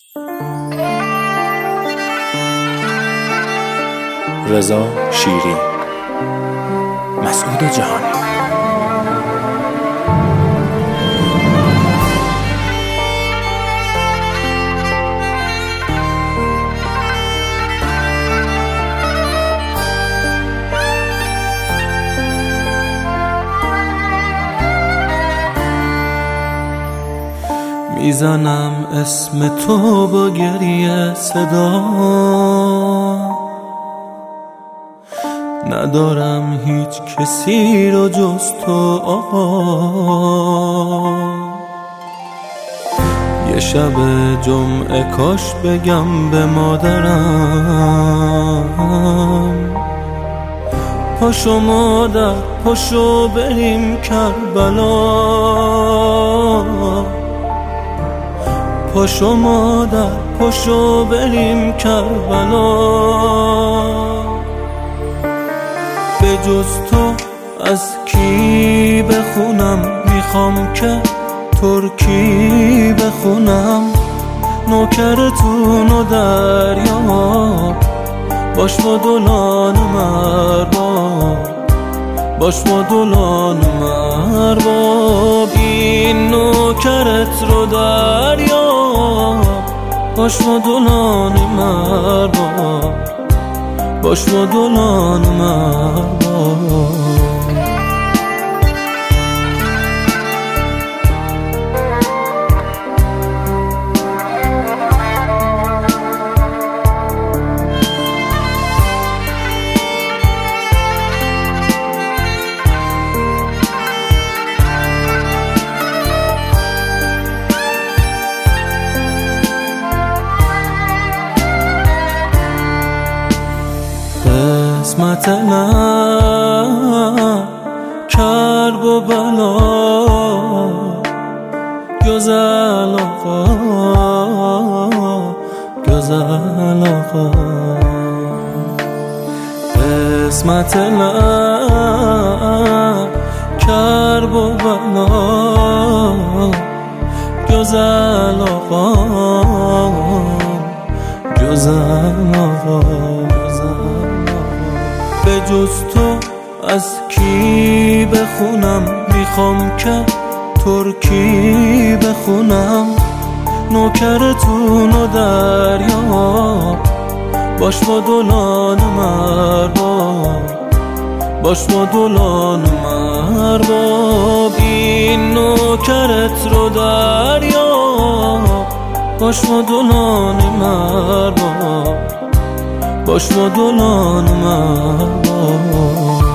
رضا شیری، مسعود جهانی. میزنم اسم تو با گریه صدا، ندارم هیچ کسی رو جز تو آقا. یه شب جمعه کاش بگم به مادرم، پاشو مادر پاشو بریم کربلا، پاشو مادر پاشو بریم کربلا. به جز تو از کی بخونم، میخوام که ترکی بخونم. نوکرتون و دریا باش مدلان مرباب، باش مدلان مرباب. این نوکرت رو دریا باش مدلان مرباب، باش مدلان مرباب. قسمت من کرب و بلا، گزل آقا گزل آقا. قسمت من کرب و بلا، گزل آقا گزل آقا. به جز تو از کی بخونم، میخوام که ترکی بخونم. نوکرتون و دریا باش مدلان مرباب، باش مدلان مرباب. این نوکرت رو دریا باش مدلان مرباب، باش مدلان مرباب.